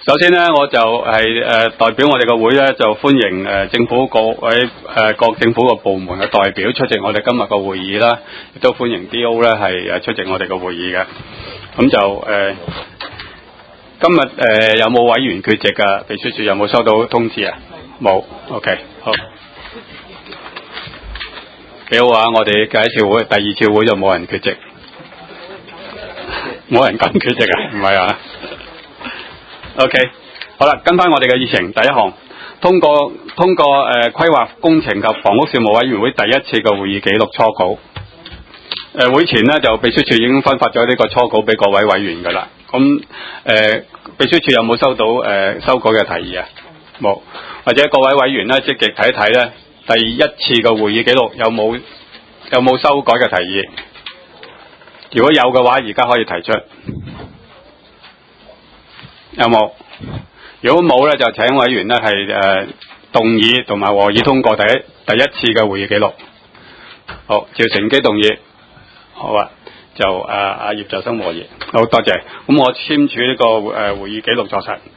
首先咧，我就係代表我哋個會咧，就歡迎政府各位各政府個部門嘅代表出席我哋今日個會議啦，亦都歡迎 D.O. 咧係出席我哋個會議嘅。咁就今日有冇委員缺席㗎？秘書處有冇收到通知啊？冇。OK， 好。幾好啊！我哋第一次會、第二次會就冇人缺席，冇人敢缺席啊？唔係啊？ OK， 好啦，跟翻我哋嘅議程，第一項通過規劃工程及房屋事務委員會第一次嘅會議記錄初稿。會前呢，就秘書處已經分發咗呢個初稿俾各位委員㗎啦。咁秘書處有冇收到修改嘅提議啊？冇，或者各位委員呢，積極睇一睇呢，第一次嘅會議記錄有冇修改嘅提議？如果有嘅話，而家可以提出。有冇？如果冇咧，就請委員咧係動議同埋和議通過第一次嘅會議記錄。好，趙成基動議。好啊，就阿葉就生和議。好多謝。咁我簽署呢個會議記錄作實。